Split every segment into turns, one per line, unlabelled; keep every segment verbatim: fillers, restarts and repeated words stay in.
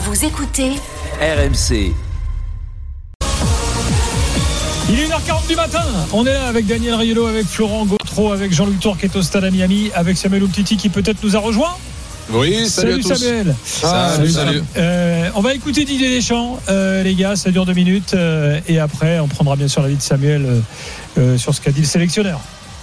Vous écoutez
R M C.
Il est une heure quarante du matin. On est là avec Daniel Riolo, avec Florent Gautreau, avec Jean-Luc Tour qui est au stade à Miami, avec Samuel Umtiti qui peut-être nous a rejoint.
Oui, salut,
salut
à tous.
Samuel.
Ah, salut, salut.
Euh, on va écouter Didier Deschamps, euh, les gars, ça dure deux minutes euh, et après on prendra bien sûr l'avis de Samuel euh, euh, sur ce qu'a dit le sélectionneur.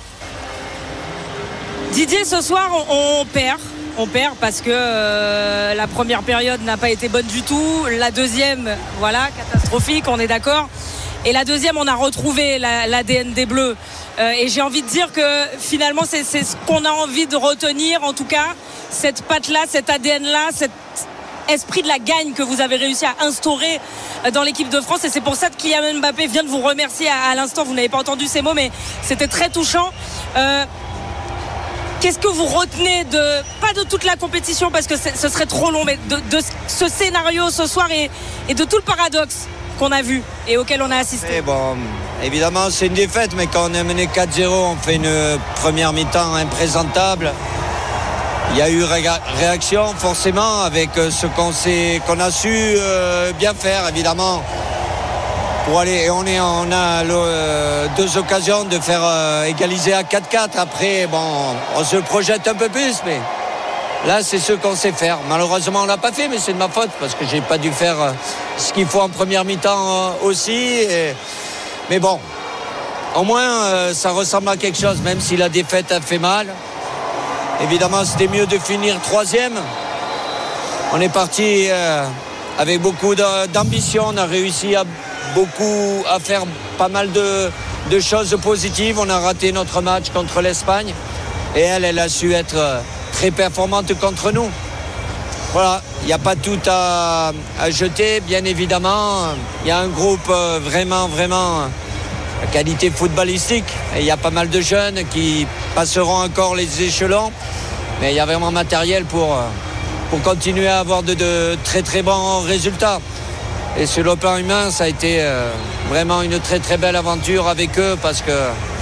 Didier, ce soir on, on perd. On perd parce que euh, la première période n'a pas été bonne du tout. La deuxième, voilà, catastrophique, on est d'accord. Et la deuxième, on a retrouvé la, l'A D N des Bleus. Euh, et j'ai envie de dire que finalement, c'est, c'est ce qu'on a envie de retenir. En tout cas, cette patte-là, cet A D N-là, cet esprit de la gagne que vous avez réussi à instaurer dans l'équipe de France. Et c'est pour ça que Kylian Mbappé vient de vous remercier à, à l'instant. Vous n'avez pas entendu ces mots, mais c'était très touchant. Euh, Qu'est-ce que vous retenez de, pas de toute la compétition parce que ce serait trop long, mais de, de ce scénario ce soir et, et de tout le paradoxe qu'on a vu et auquel on a assisté?
Et bon, évidemment, c'est une défaite, mais quand on est mené quatre zéro, on fait une première mi-temps imprésentable. Il y a eu ré- réaction forcément avec ce qu'on, sait, qu'on a su euh, bien faire, évidemment. Pour aller, et on, est, on a le, deux occasions de faire euh, égaliser à quatre quatre. Après, bon, on se projette un peu plus, mais là, c'est ce qu'on sait faire. Malheureusement, on ne l'a pas fait, mais c'est de ma faute parce que j'ai pas dû faire euh, ce qu'il faut en première mi-temps euh, aussi. Et, mais bon, au moins, euh, ça ressemble à quelque chose, même si la défaite a fait mal. Évidemment, c'était mieux de finir troisième. On est parti euh, avec beaucoup de, d'ambition. On a réussi à beaucoup à faire pas mal de, de choses positives. On a raté notre match contre l'Espagne et elle, elle a su être très performante contre nous. Voilà, il n'y a pas tout à, à jeter, bien évidemment. Il y a un groupe vraiment, vraiment à qualité footballistique et il y a pas mal de jeunes qui passeront encore les échelons, mais il y a vraiment matériel pour, pour continuer à avoir de, de très très bons résultats. Et sur le plan humain, ça a été euh, vraiment une très très belle aventure avec eux parce que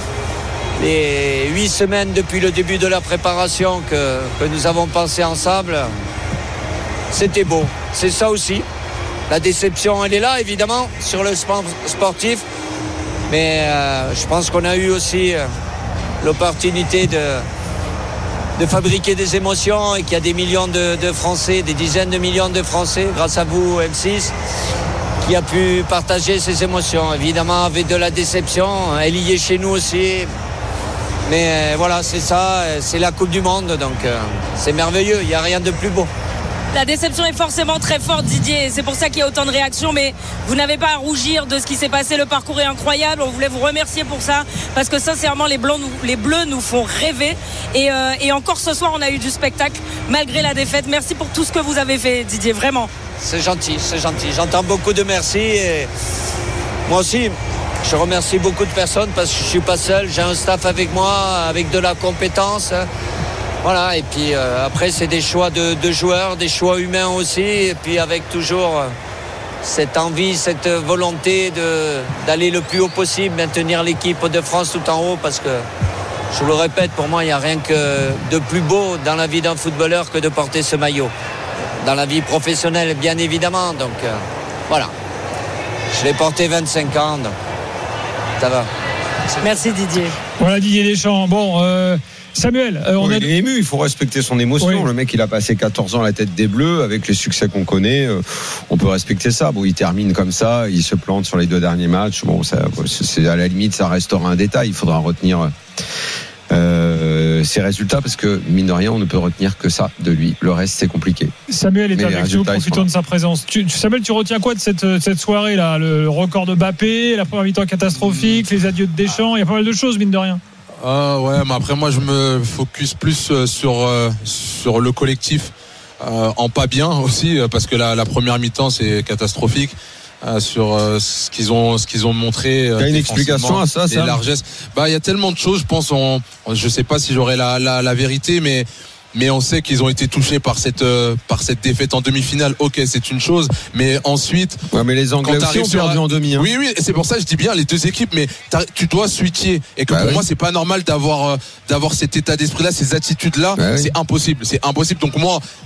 les huit semaines depuis le début de la préparation que, que nous avons passé ensemble, c'était beau. C'est ça aussi. La déception, elle est là, évidemment, sur le sport sportif. Mais euh, je pense qu'on a eu aussi euh, l'opportunité de, de fabriquer des émotions et qu'il y a des millions de, de Français, des dizaines de millions de Français, grâce à vous, M six, qui a pu partager ces émotions. Évidemment, avec de la déception, elle y est chez nous aussi. Mais euh, voilà, c'est ça, c'est la Coupe du Monde, donc euh, c'est merveilleux, il n'y a rien de plus beau.
La déception est forcément très forte, Didier, c'est pour ça qu'il y a autant de réactions, mais vous n'avez pas à rougir de ce qui s'est passé, le parcours est incroyable, on voulait vous remercier pour ça, parce que sincèrement les, blancs nous, les Bleus nous font rêver, et, euh, et encore ce soir on a eu du spectacle, malgré la défaite. Merci pour tout ce que vous avez fait, Didier, vraiment.
C'est gentil, c'est gentil, j'entends beaucoup de merci, et moi aussi, je remercie beaucoup de personnes, parce que je ne suis pas seul, j'ai un staff avec moi, avec de la compétence. Voilà, et puis euh, après c'est des choix de, de joueurs, des choix humains aussi, et puis avec toujours euh, cette envie, cette volonté de, d'aller le plus haut possible, maintenir l'équipe de France tout en haut, parce que, je vous le répète, pour moi il n'y a rien que de plus beau dans la vie d'un footballeur que de porter ce maillot. Dans la vie professionnelle, bien évidemment, donc euh, voilà. Je l'ai porté vingt-cinq ans, donc ça va.
Merci Didier.
Voilà Didier Deschamps, bon... Euh... Samuel, euh, on
oui,
a...
il est ému, il faut respecter son émotion.
Oui.
Le mec, il a passé quatorze ans à la tête des Bleus, avec les succès qu'on connaît, euh, on peut respecter ça. Bon, il termine comme ça, il se plante sur les deux derniers matchs. Bon, ça, c'est à la limite, ça restera un détail. Il faudra retenir euh, ses résultats parce que mine de rien, on ne peut retenir que ça de lui. Le reste, c'est compliqué.
Samuel est
Mais
avec nous, profitons de sa présence. Tu, Samuel, tu retiens quoi de cette, cette soirée là? Le record de Mbappé, la première mi-temps catastrophique, les adieux de Deschamps, il y a pas mal de choses, mine de rien.
Euh, ouais, mais après moi je me focus plus sur euh, sur le collectif, euh, en pas bien aussi, parce que la, la première mi-temps c'est catastrophique. Euh, sur euh, ce qu'ils ont ce qu'ils ont montré.
Euh, il y a une explication à ça, ça.
Les largesses. Bah il y a tellement de choses. Je pense. On, je sais pas si j'aurai la, la la vérité, mais mais on sait qu'ils ont été touchés par cette euh, par cette défaite en demi-finale. Ok, c'est une chose, mais ensuite.
Ouais, mais les Anglais aussi ont perdu en demi. Hein.
Oui, oui, c'est pour ça que je dis bien les deux équipes, mais tu dois switcher. Et que
bah
pour
oui.
moi, c'est pas normal d'avoir euh, d'avoir cet état d'esprit-là, ces attitudes-là.
Bah
c'est
oui.
impossible, c'est impossible. Donc moi,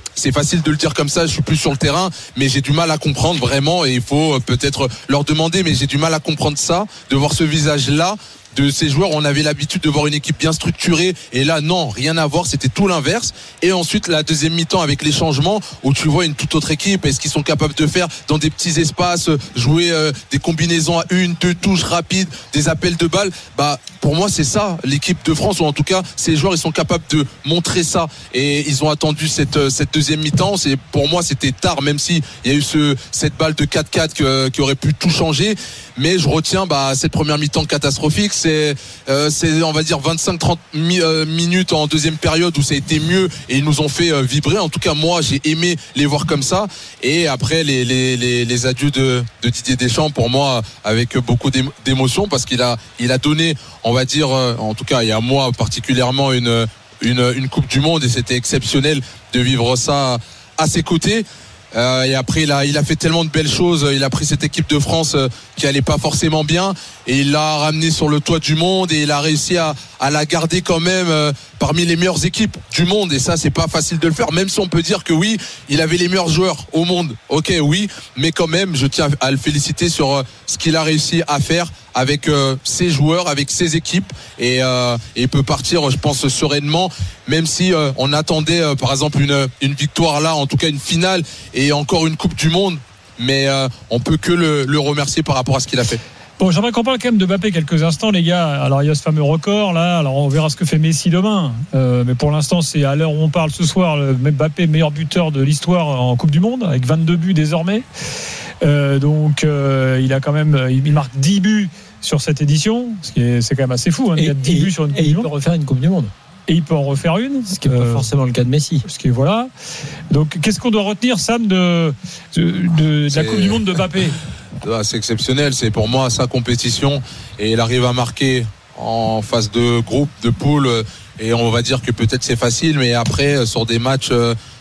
c'est facile de le dire comme ça, je suis plus sur le terrain, mais j'ai du mal à comprendre vraiment, et il faut peut-être leur demander, mais j'ai du mal à comprendre ça, de voir ce visage-là de ces joueurs. On avait l'habitude de voir une équipe bien structurée, et là non, rien à voir, c'était tout l'inverse. Et ensuite la deuxième mi-temps avec les changements, où tu vois une toute autre équipe, et ce qu'ils sont capables de faire dans des petits espaces, jouer euh, des combinaisons à une, deux touches rapides, des appels de balles. Bah pour moi c'est ça l'équipe de France, ou en tout cas ces joueurs, ils sont capables de montrer ça, et ils ont attendu cette cette deuxième mi-temps. C'est, pour moi c'était tard, même si il y a eu ce cette balle de quatre quatre que, qui aurait pu tout changer, mais je retiens bah cette première mi-temps catastrophique. C'est, euh, c'est on va dire vingt-cinq trente mi- euh, minutes en deuxième période où ça a été mieux, et ils nous ont fait euh, vibrer. En tout cas moi j'ai aimé les voir comme ça. Et après les les les, les adieux de, de Didier Deschamps, pour moi avec beaucoup d'émotion, parce qu'il a il a donné, on va dire, euh, en tout cas il y a moi particulièrement une une une Coupe du Monde, et c'était exceptionnel de vivre ça à ses côtés. Euh, et après il a, il a fait tellement de belles choses. Il a pris cette équipe de France euh, qui allait pas forcément bien, et il l'a ramené sur le toit du monde, et il a réussi à, à la garder quand même euh, parmi les meilleures équipes du monde. Et ça c'est pas facile de le faire, même si on peut dire que oui, il avait les meilleurs joueurs au monde, ok oui, mais quand même je tiens à le féliciter sur euh, ce qu'il a réussi à faire avec euh, ses joueurs, avec ses équipes, et, euh, et il peut partir, je pense, sereinement, même si euh, on attendait euh, par exemple une, une victoire là, en tout cas une finale, et encore une Coupe du Monde, mais euh, on peut que le, le remercier par rapport à ce qu'il a fait.
Bon, j'aimerais qu'on parle quand même de Mbappé quelques instants, les gars. Alors, il y a ce fameux record, là. Alors, on verra ce que fait Messi demain. Euh, mais pour l'instant, c'est à l'heure où on parle ce soir, le Mbappé, meilleur buteur de l'histoire en Coupe du Monde, avec vingt-deux buts désormais. Euh, donc, euh, il a quand même, il marque dix buts sur cette édition, ce qui est, c'est quand même assez fou. Hein, il y a dix buts sur une Coupe
et
du
il
Monde.
peut refaire une Coupe du Monde.
Et il peut en refaire une.
Ce qui n'est pas euh, forcément le cas de Messi.
Ce qui est, voilà. Donc, qu'est-ce qu'on doit retenir, Sam, de, de, de, de la Coupe du Monde de Mbappé?
C'est exceptionnel, c'est pour moi sa compétition, et il arrive à marquer en phase de groupe, de poule, et on va dire que peut-être c'est facile, mais après sur des matchs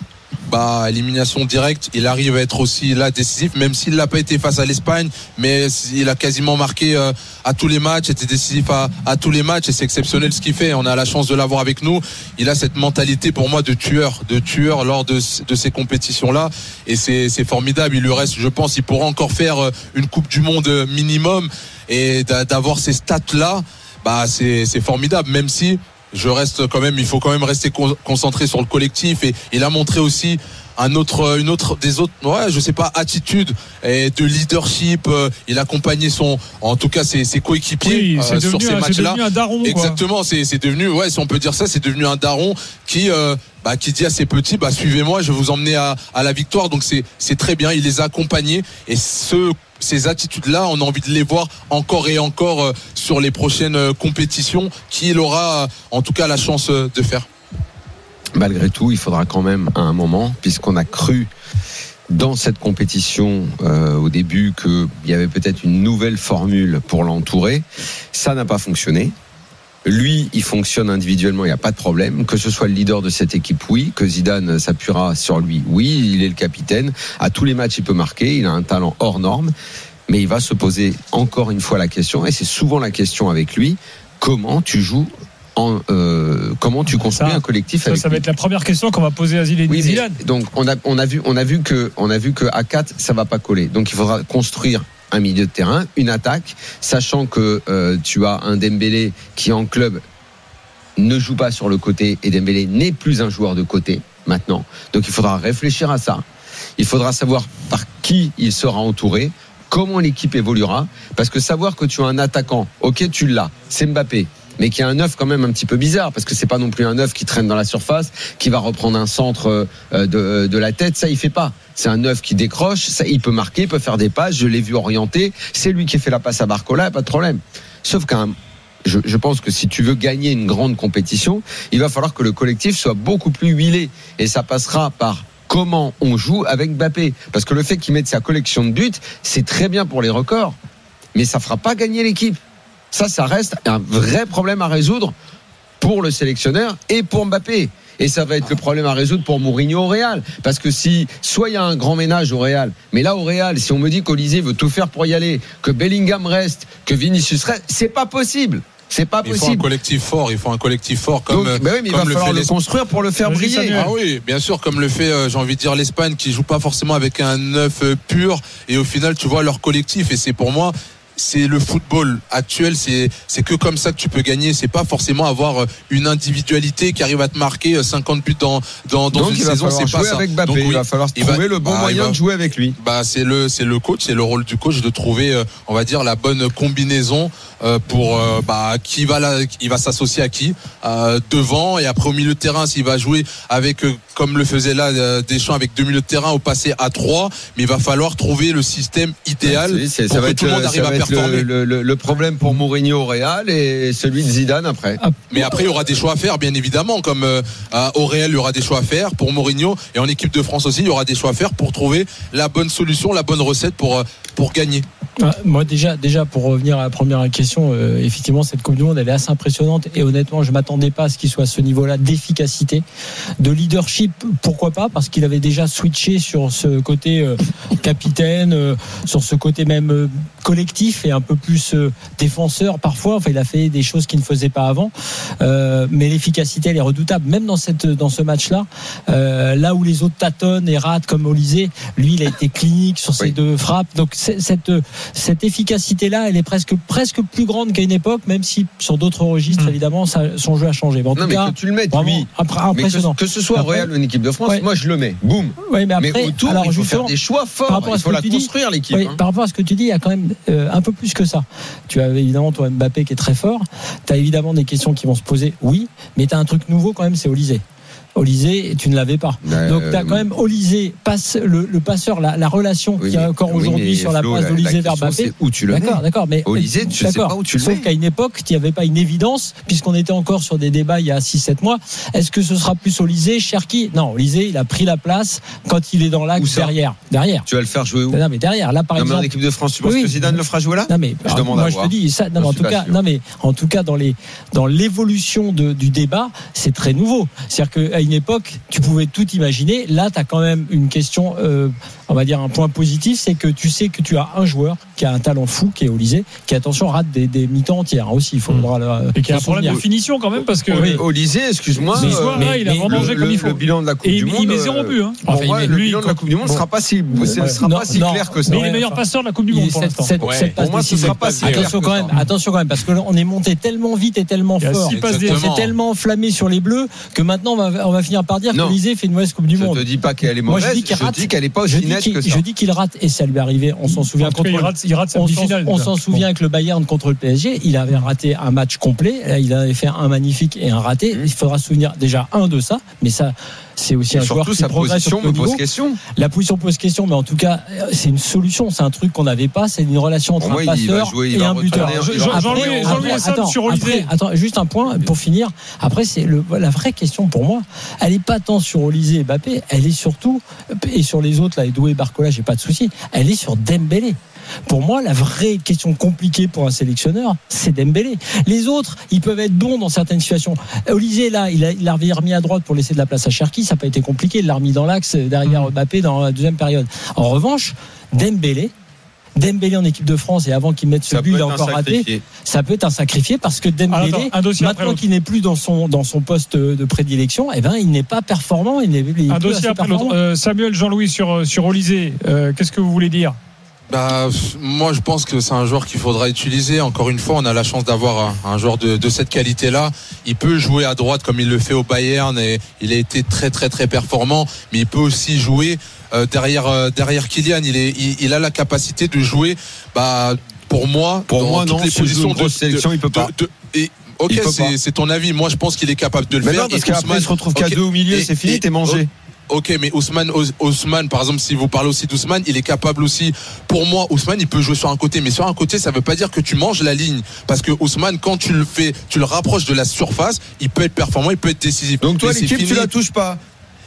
bah élimination directe, il arrive à être aussi là décisif, même s'il l'a pas été face à l'Espagne, mais il a quasiment marqué euh, à tous les matchs, était décisif à, à tous les matchs, et c'est exceptionnel ce qu'il fait. On a la chance de l'avoir avec nous. Il a cette mentalité pour moi de tueur, de tueur lors de, de ces compétitions là, et c'est, c'est formidable. Il lui reste, je pense, il pourra encore faire une Coupe du Monde minimum, et d'avoir ces stats là, bah c'est, c'est formidable, même si je reste quand même, il faut quand même rester concentré sur le collectif, et il a montré aussi un autre, une autre, des autres, ouais, je sais pas, attitude et de leadership. Il accompagnait son, en tout cas ses, ses coéquipiers
oui,
euh, sur ces matchs-là.
C'est devenu un daron.
Exactement,
quoi.
c'est, c'est devenu, ouais, si on peut dire ça, c'est devenu un daron qui, euh, bah, qui dit à ses petits, bah, suivez-moi, je vais vous emmener à, à la victoire. Donc c'est, c'est très bien. Il les a accompagnés, et ce ces attitudes-là, on a envie de les voir encore et encore euh, sur les prochaines euh, compétitions qu'il aura, euh, en tout cas, la chance euh, de faire.
Malgré tout, il faudra quand même à un moment, puisqu'on a cru dans cette compétition euh, au début qu'il y avait peut-être une nouvelle formule pour l'entourer, ça n'a pas fonctionné. Lui, il fonctionne individuellement, il n'y a pas de problème. Que ce soit le leader de cette équipe, oui. Que Zidane s'appuiera sur lui, oui. Il est le capitaine. À tous les matchs, il peut marquer. Il a un talent hors norme. Mais il va se poser encore une fois la question, et c'est souvent la question avec lui, comment tu joues en, euh, comment tu construis ça, un collectif
ça,
avec
ça va
lui.
être la première question qu'on va poser à Zinedine
oui,
Zidane.
Donc, on a, on a vu, on a vu que, on a vu que à quatre, ça va pas coller. Donc, il faudra construire un milieu de terrain, une attaque, sachant que euh, tu as un Dembélé qui en club ne joue pas sur le côté, et Dembélé n'est plus un joueur de côté maintenant. Donc il faudra réfléchir à ça. Il faudra savoir par qui il sera entouré, comment l'équipe évoluera, parce que savoir que tu as un attaquant, ok, tu l'as, c'est Mbappé, mais qui a un neuf quand même un petit peu bizarre, parce que c'est pas non plus un neuf qui traîne dans la surface, qui va reprendre un centre de, de la tête, ça il fait pas. C'est un neuf qui décroche, ça il peut marquer, il peut faire des passes, je l'ai vu orienter, c'est lui qui fait la passe à Barcola, pas de problème. Sauf qu'un Je, je pense que si tu veux gagner une grande compétition, il va falloir que le collectif soit beaucoup plus huilé, et ça passera par comment on joue avec Mbappé, parce que le fait qu'il mette sa collection de buts, c'est très bien pour les records, mais ça fera pas gagner l'équipe. Ça, ça reste un vrai problème à résoudre pour le sélectionneur et pour Mbappé. Et ça va être le problème à résoudre pour Mourinho au Real. Parce que si, soit il y a un grand ménage au Real, mais là au Real, si on me dit qu'Olysée veut tout faire pour y aller, que Bellingham reste, que Vinicius reste, c'est pas possible. C'est pas
Il faut un
possible.
collectif fort. Il faut un collectif fort comme.
Donc, bah oui, mais il
comme
va
le
falloir
fait
le
l'Espagne.
construire pour le faire
Vas-y,
briller.
Samuel.
Ah oui, bien sûr, comme le fait, euh, j'ai envie de dire, l'Espagne qui joue pas forcément avec un neuf euh, pur et au final, tu vois leur collectif et c'est pour moi. C'est le football actuel, c'est c'est que comme ça que tu peux gagner. C'est pas forcément avoir une individualité qui arrive à te marquer cinquante buts dans dans, dans
Donc
une
il va
saison.
falloir
C'est pas
jouer
ça.
avec Mbappé.
Donc, oui,
il va falloir
il
trouver
va-
le bon
bah,
moyen
il va-
de jouer avec lui.
Bah c'est le c'est le coach, c'est le rôle du coach de trouver, euh, on va dire, la bonne combinaison euh, pour euh, bah qui va la, il va s'associer à qui euh, devant et après au milieu de terrain s'il va jouer avec euh, comme le faisait là euh, Deschamps avec deux milieux de terrain au passé à trois, mais il va falloir trouver le système idéal
C'est- c'est-
pour
ça va
que
être,
tout le monde
le,
arrive
ça
à
va être
performer.
le, le, le problème pour Mourinho au Real et celui de Zidane après.
Mais après, il y aura des choix à faire, bien évidemment. Comme euh, au Real, il y aura des choix à faire pour Mourinho. Et en équipe de France aussi, il y aura des choix à faire pour trouver la bonne solution, la bonne recette pour, euh, pour gagner.
Ah, moi déjà, déjà pour revenir à la première question, euh, effectivement cette Coupe du Monde elle est assez impressionnante et honnêtement je m'attendais pas à ce qu'il soit à ce niveau-là d'efficacité, de leadership, pourquoi pas parce qu'il avait déjà switché sur ce côté euh, capitaine, euh, sur ce côté même euh, collectif et un peu plus euh, défenseur parfois. Enfin il a fait des choses qu'il ne faisait pas avant, euh, mais l'efficacité elle est redoutable même dans cette dans ce match-là. Euh, là où les autres tâtonnent et ratent comme Olysée, lui il a été clinique sur ses
Oui.
deux frappes. Donc c'est, cette cette efficacité-là, elle est presque presque plus grande qu'à une époque, même si sur d'autres registres,
Mmh.
évidemment, ça, son jeu a changé. Mais en
Non,
tout
mais
cas,
que tu le mettes,
vraiment
lui.
impr-
Mais
impressionnant.
que, que ce soit au
Après-
Real ou en équipe de France,
Ouais.
moi je le mets. Boum.
Oui, mais après,
Mais autour,
alors
il faut
justement,
faire des choix
par
forts.
rapport à
Il
ce
faut
que
la
tu dis,
construire l'équipe.
oui,
hein.
par rapport à ce que tu dis, il y a quand même euh, un peu plus que ça. Tu as évidemment toi Mbappé qui est très fort. Tu as évidemment des questions qui vont se poser, oui, mais tu as un truc nouveau quand même, c'est Olysée. Olysée, tu ne l'avais pas.
Euh,
Donc tu as quand même Olysée, passe, le, le passeur, la, la relation
Oui,
qu'il y a
mais-
encore
oui,
aujourd'hui
mais
sur la
Flo,
passe
la-
d'Olysée
la
vers
question,
Mbappé.
c'est où tu le mets.
D'accord, d'accord, mais
Olysée, tu sais
d'accord.
pas où tu le
Sauf
mets.
qu'à une époque, il n'y avait pas une évidence, puisqu'on était encore sur des débats il y a six sept mois. Est-ce que ce sera plus Olysée, Cherki? Non, Olysée, il a pris la place quand il est dans
Où
l'axe
ça
derrière. Derrière.
Tu vas le faire jouer où?
Non, mais derrière. Là, par
Non, mais en
exemple.
équipe de France, tu penses
Oui.
que Zidane le fera jouer là?
Non mais
Je
alors,
demande
moi
à
je
voir.
te dis ça. Non,
Je
mais en
suis
tout
pas
cas,
sûr.
non mais en tout cas dans les dans l'évolution de, du débat, c'est très nouveau. C'est-à-dire qu'à une époque, tu pouvais tout imaginer. Là, tu as quand même une question, euh, on va dire un point positif, c'est que tu sais que tu as un joueur qui a un talent fou, qui est Olysée, qui attention rate des, des mi-temps entières aussi. Il faudra le.
Et qui a un
se
problème de
souvenir.
finition quand même parce que.
Oui.
Olysée, excuse-moi.
Mais,
euh,
soir, là, il a
mais-
vraiment
le,
joué comme
le-
il faut.
le bilan de la Coupe
Et
du
il,
Monde.
il met
euh,
zéro but. Hein.
Pour
Enfin,
moi,
il met-
le
lui,
bilan de la
quand-
Coupe du Monde ne
bon.
sera pas si, ce
Ouais.
sera
Non,
pas si
non.
clair que ça.
Mais il est
Ouais,
meilleur
enfin,
passeur de la Coupe du
Il est
Monde pour
cette-
l'instant.
cette-
Ouais.
cette passe
Pour moi, ce
décisive.
sera pas si clair
Attention
que
quand
ça.
même, attention quand même, parce qu'on est monté tellement vite et tellement
Il y a
fort.
six passes
Exactement.
décisives.
C'est tellement enflammé sur les Bleus que maintenant on va, on va finir par dire
Non.
qu'Olysée fait une mauvaise Coupe du
Je
Monde.
te dis pas qu'elle est
Moi, je
mauvaise,
dis qu'il rate.
je dis qu'elle est pas
Je
aussi
dis
nette
qu'il
que ça.
je dis qu'il rate et ça lui est arrivé. On s'en souvient
En tout cas,
contre.
il rate, il rate sa
On s'en-
demi-finale.
on
déjà.
s'en souvient avec le Bayern contre le P S G. Il avait raté un match complet. Là, il avait fait un magnifique et un raté.
Mmh.
Il faudra se souvenir déjà un de ça, mais ça. C'est aussi
Et
un joueur
surtout,
qui
sa
progresse
position
au haut
me pose
niveau.
question.
La position pose question, mais en tout cas, euh, c'est une solution. C'est un truc qu'on n'avait pas. C'est une relation entre
Pour moi,
un
il va
passeur
jouer, il
et
va
un buteur.
retourner,
Je-
il va
Jean-
Après,
Jean-Louis-
après,
Jean-Louis Hassan
attends,
sur Olysée.
après, attends, juste un point pour finir. Après, c'est le, la vraie question pour moi. Elle n'est pas tant sur Olysée et Mbappé. Elle est surtout, et sur les autres, là, Edoué et Barcola, j'ai pas de souci. Elle est sur Dembélé. Pour moi, la vraie question compliquée pour un sélectionneur, c'est Dembélé. Les autres, ils peuvent être bons dans certaines situations. Olysée, là, il a, il l'a remis à droite pour laisser de la place à Cherki. Ça n'a pas été compliqué. Il l'a remis dans l'axe derrière Mbappé dans la deuxième période. En revanche, Dembélé, Dembélé en équipe de France et avant qu'il mette ce
Ça
but,
peut
il a
être un
encore raté.
sacrifié.
Ça peut être un sacrifié parce que
Alors,
Dembélé,
attends, un dossier après
maintenant
l'autre.
qu'il n'est plus dans son dans son poste de prédilection, eh ben il n'est pas performant. Il n'est il est
Un
plus
dossier
assez
après l'autre.
performant.
Euh, Samuel, Jean-Louis sur, sur Olysée, euh, qu'est-ce que vous voulez dire?
Bah, moi, je pense que c'est un joueur qu'il faudra utiliser. Encore une fois, on a la chance d'avoir un, un joueur de, de cette qualité-là. Il peut jouer à droite comme il le fait au Bayern et il a été très, très, très performant. Mais il peut aussi jouer euh, derrière, euh, derrière Kylian. Il, est, il, il a la capacité de jouer. Bah, pour moi,
Pour
dans
moi,
toutes
non.
les
Si je joue
positions
une grosse
de,
sélection, il peut pas.
de- de- et, ok,
Il peut pas.
c'est, c'est ton avis. Moi, je pense qu'il est capable de le
Mais
faire.
non, parce
Et
qu'après,
Ousmane-
il se retrouve qu'à
ok.
deux au milieu,
Et-
c'est fini,
et-
t'es mangé.
Ok, mais Ousmane, Ous- Ousmane, par exemple, si vous parlez aussi d'Ousmane, il est capable aussi. Pour moi, Ousmane, il peut jouer sur un côté, mais sur un côté, ça veut pas dire que tu manges la ligne, parce que Ousmane, quand tu le fais, tu le rapproches de la surface, il peut être performant, il peut être décisif.
Donc toi,
Mais c'est
l'équipe, tu
fini.
la touches pas.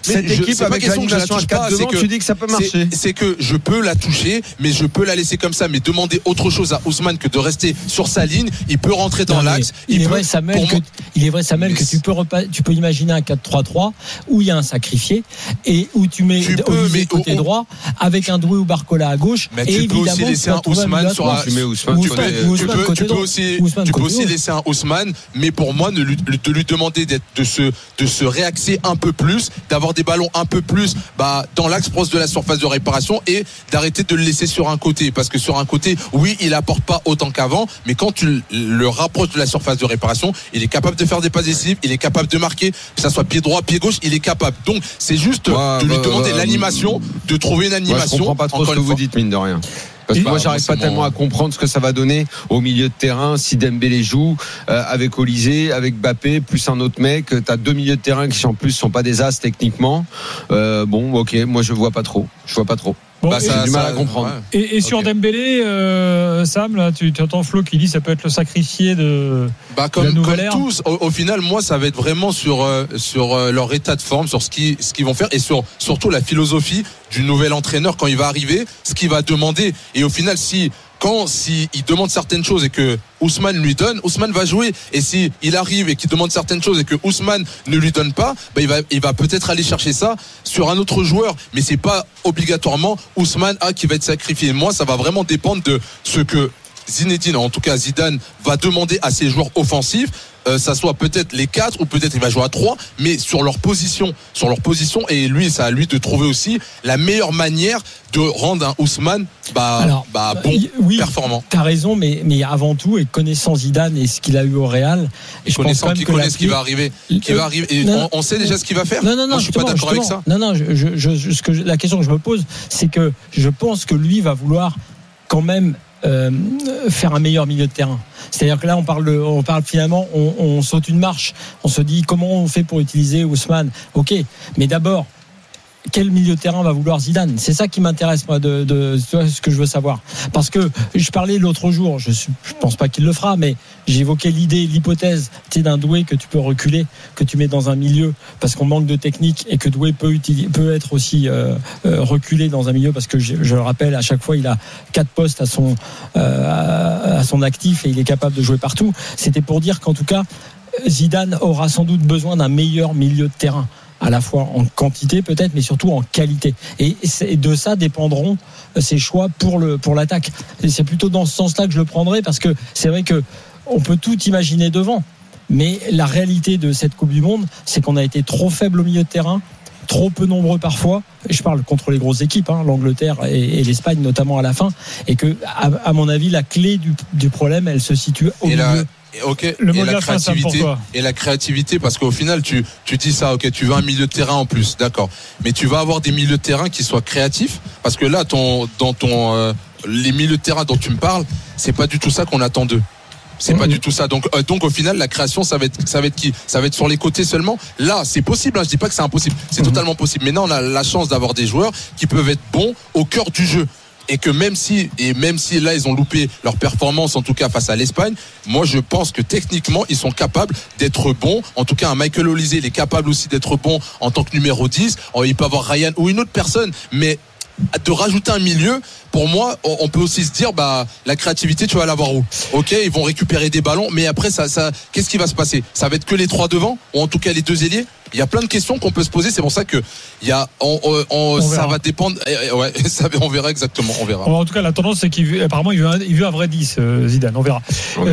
cette
je,
équipe avec l'animation à quatre devant, tu dis que ça peut marcher.
C'est, c'est que je peux la toucher, mais je peux la laisser comme ça. Mais demander autre chose à Ousmane que de rester sur sa ligne, il peut rentrer dans non, l'axe.
Il, il, est
peut,
vrai, Samuel, que, il est vrai, Samuel, que tu peux, repas, tu peux imaginer un quatre trois trois où il y a un sacrifié et où tu mets tu peux, Olivier côté oh, droit avec un Doué ou Barcola à gauche.
Mais et tu peux aussi laisser un Ousmane sur un. Tu mets Ousmane. Tu peux, tu peux aussi, tu peux aussi laisser un Ousmane, mais pour moi, de lui, de lui demander d'être, de se, de se réaxer un peu plus, d'avoir des ballons un peu plus, bah, dans l'axe proche de la surface de réparation et d'arrêter de le laisser sur un côté, parce que sur un côté, oui, il apporte pas autant qu'avant, mais quand tu le rapproches de la surface de réparation, il est capable de faire des passes décisives, il est capable de marquer, que ça soit pied droit, pied gauche, il est capable. Donc, c'est juste ouais, de lui bah, demander bah, l'animation, de trouver une animation.
Ouais, je comprends pas trop ce que vous dites, mine de rien. Parce que moi, j'arrive pas tellement à comprendre ce que ça va donner au milieu de terrain si Dembélé joue euh, avec Olysée, avec Mbappé, plus un autre mec. T'as deux milieux de terrain qui en plus sont pas des as techniquement. Euh, bon, ok, moi je vois pas trop. Je vois pas trop. Bon, bah, ça, j'ai du mal ça, à comprendre.
Ouais. Et, et sur okay. Dembélé, euh, Sam, là, tu, tu entends Flo qui dit ça peut être le sacrifié de,
bah, comme,
de la nouvelle
comme
ère.
Tous, au, au final, moi, ça va être vraiment sur euh, sur euh, leur état de forme, sur ce qu'ils ce qu'ils vont faire et sur surtout la philosophie du nouvel entraîneur quand il va arriver, ce qu'il va demander. Et au final, si quand si il demande certaines choses et que Ousmane lui donne, Ousmane va jouer. Et si il arrive et qu'il demande certaines choses et que Ousmane ne lui donne pas, bah il va il va peut-être aller chercher ça sur un autre joueur. Mais c'est pas obligatoirement Ousmane ah, qui va être sacrifié. Moi, ça va vraiment dépendre de ce que Zinedine, en tout cas Zidane, va demander à ses joueurs offensifs. Euh, ça soit peut-être les quatre ou peut-être il va jouer à trois, mais sur leur position, sur leur position, et lui, c'est à lui de trouver aussi la meilleure manière de rendre un Ousmane bah, Alors, bah bon,
oui,
performant.
T'as raison, mais mais avant tout, et connaissant Zidane et ce qu'il a eu au Real,
et je connaissant pense qu'il connaît ce qui va arriver, qui euh, va arriver, et
non,
on, on sait déjà ce qu'il va faire.
Non, non, non,
Moi, je suis pas d'accord avec ça.
Non, non, je, je, je, ce que je, la question que je me pose, c'est que je pense que lui va vouloir quand même. Euh, faire un meilleur milieu de terrain. C'est-à-dire que là, on parle, de, on parle finalement, on, on saute une marche. On se dit comment on fait pour utiliser Ousmane. Ok, mais d'abord, quel milieu de terrain va vouloir Zidane? C'est ça qui m'intéresse, moi, de, de, de ce que je veux savoir. Parce que je parlais l'autre jour, je ne pense pas qu'il le fera, mais j'évoquais l'idée, l'hypothèse, tu sais, d'un Doué que tu peux reculer, que tu mets dans un milieu parce qu'on manque de technique et que Doué peut, utiliser, peut être aussi euh, euh, reculé dans un milieu parce que je, je le rappelle, à chaque fois, il a quatre postes à son, euh, à, à son actif et il est capable de jouer partout. C'était pour dire qu'en tout cas, Zidane aura sans doute besoin d'un meilleur milieu de terrain, à la fois en quantité peut-être, mais surtout en qualité. Et de ça dépendront ses choix pour le pour l'attaque. Et c'est plutôt dans ce sens-là que je le prendrai, parce que c'est vrai que on peut tout imaginer devant, mais la réalité de cette Coupe du Monde, c'est qu'on a été trop faible au milieu de terrain, trop peu nombreux parfois. Je parle contre les grosses équipes, hein, l'Angleterre et, et l'Espagne notamment à la fin, et que à, à mon avis la clé du, du problème, elle se situe au et milieu. La...
Ok. Le et la créativité et la créativité parce qu'au final tu tu dis ça, ok, tu veux un milieu de terrain en plus, d'accord, mais tu vas avoir des milieux de terrain qui soient créatifs, parce que là ton dans ton euh, les milieux de terrain dont tu me parles, c'est pas du tout ça qu'on attend d'eux. C'est mmh. pas du tout ça. Donc, euh, donc au final, la création, ça va être, ça va être qui? Ça va être sur les côtés seulement. Là, c'est possible. Hein, je dis pas que c'est impossible. C'est mmh. totalement possible. Maintenant, on a la chance d'avoir des joueurs qui peuvent être bons au cœur du jeu. Et que même si, et même si là, ils ont loupé leur performance, en tout cas face à l'Espagne, moi, je pense que techniquement, ils sont capables d'être bons. En tout cas, un Michael Olise, il est capable aussi d'être bon en tant que numéro dix. Il peut avoir Ryan ou une autre personne, mais de rajouter un milieu, pour moi, on peut aussi se dire, bah, la créativité, tu vas l'avoir où? Ok, ils vont récupérer des ballons, mais après, ça, ça, qu'est-ce qui va se passer? Ça va être que les trois devant, ou en tout cas les deux ailiers? Il y a plein de questions qu'on peut se poser. C'est pour ça que il y a, on, on, on, ça va dépendre. Ouais, ça, on verra exactement. On verra.
En tout cas, la tendance, c'est qu'il veut, apparemment, il veut un, il veut un vrai dix, euh, Zidane. On verra. Okay.